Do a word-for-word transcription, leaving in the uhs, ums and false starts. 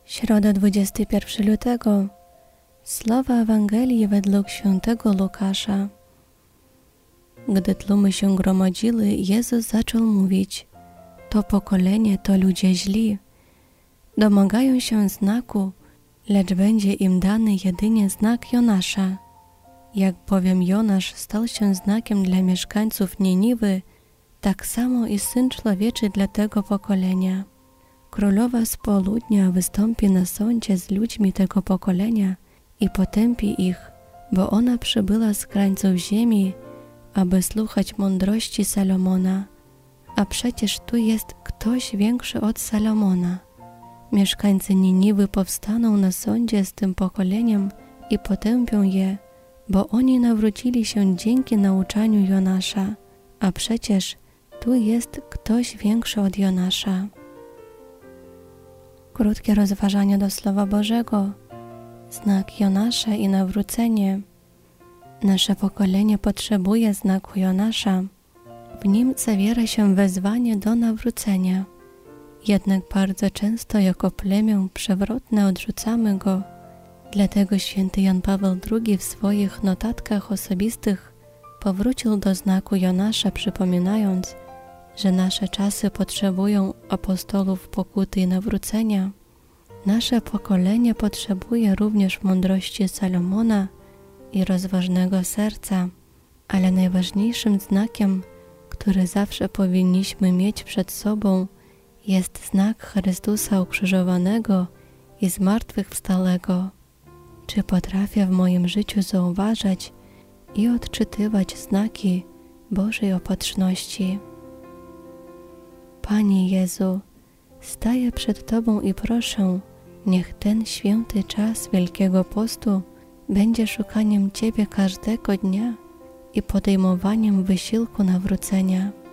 Środa, dwudziestego pierwszego lutego. Słowa Ewangelii według świętego Łukasza. Gdy tłumy się gromadziły, Jezus zaczął mówić: to pokolenie to ludzie źli. Domagają się znaku, lecz będzie im dany jedynie znak Jonasza. Jak bowiem Jonasz stał się znakiem dla mieszkańców Niniwy, tak samo i Syn Człowieczy dla tego pokolenia. Królowa z południa wystąpi na sądzie z ludźmi tego pokolenia i potępi ich, bo ona przybyła z krańców ziemi, aby słuchać mądrości Salomona. A przecież tu jest ktoś większy od Salomona. Mieszkańcy Niniwy powstaną na sądzie z tym pokoleniem i potępią je, bo oni nawrócili się dzięki nauczaniu Jonasza, a przecież tu jest ktoś większy od Jonasza. Krótkie rozważanie do Słowa Bożego. Znak Jonasza i nawrócenie. Nasze pokolenie potrzebuje znaku Jonasza. W nim zawiera się wezwanie do nawrócenia. Jednak bardzo często jako plemię przewrotne odrzucamy go. Dlatego święty Jan Paweł drugi w swoich notatkach osobistych powrócił do znaku Jonasza, przypominając, że nasze czasy potrzebują apostołów pokuty i nawrócenia. Nasze pokolenie potrzebuje również mądrości Salomona i rozważnego serca, ale najważniejszym znakiem, który zawsze powinniśmy mieć przed sobą, jest znak Chrystusa ukrzyżowanego i zmartwychwstałego. Czy potrafię w moim życiu zauważać i odczytywać znaki Bożej opatrzności? Panie Jezu, staję przed Tobą i proszę, niech ten święty czas Wielkiego Postu będzie szukaniem Ciebie każdego dnia i podejmowaniem wysiłku nawrócenia.